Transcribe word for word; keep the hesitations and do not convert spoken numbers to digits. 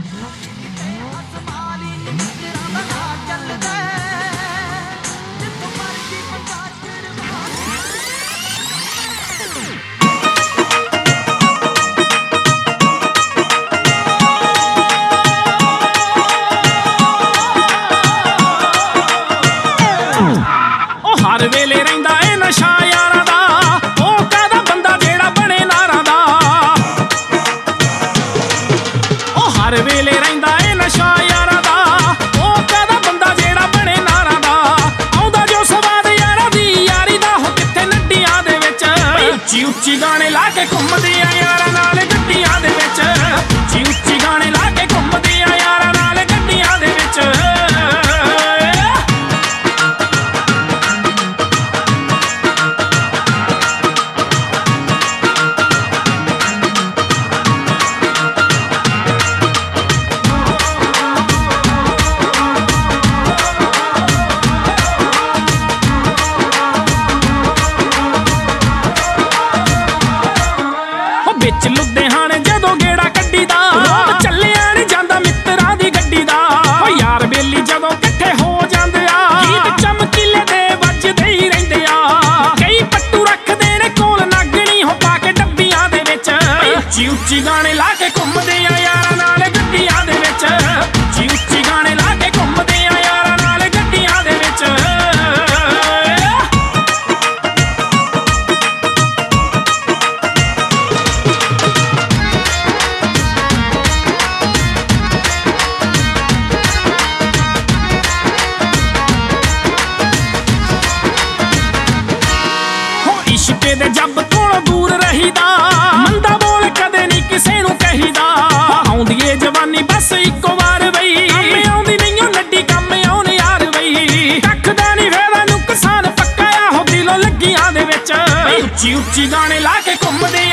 हर वेले रहिंदा ए नशा यारां दा, ओ कादा बंदा जेड़ा बने नारां दा। ओ हर वेले रहिंदा ए नशा यारां दा, ओ कादा बंदा जेड़ा बने नारां दा। आउंदा जो स्वाद यारां दी यारी दा, हो कित्थे नड्डियां दे विच उच्ची उच्ची गाने ला के घुमदे आ यारां नाल गड्डियां दे विच। उच्ची उच्ची गाने ला के घुमदे आ यारां नाल गड्डियां दे विच। विच लुधियाने जदों गेड़ा कड्डी दा, चलिया नी जांदा मित्तरां दी गड्डी दा। यार बेली जदों कट्ठे हो जांदे आ, गीत चमकीले दे वजदे ही रहिंदे आ। कई पट्टू रखदे ने कोल नागणी हो पा के डब्बियां दे विच। उच्ची उच्ची गाने ला के घुमदे आ यारां नाल गड्डियां दे विच। उच्ची उच्ची गाने ला के घुमदे आ यारां नाल गड्डियां दे विच। इश्के दे जब कोलों दूर रहीदा, मंदा बोल कदे नी किसे नूं कहीदा। आउंदी ए जवानी बस इक्को वार बई, कम्म आउंदी नहीं नड्डी कम आउण यार बई। कखदा नी फेरा नुकसान पक्का आ हो दिलों लग्गियां दे विच। उच्ची उच्ची गाने ला के घुमदे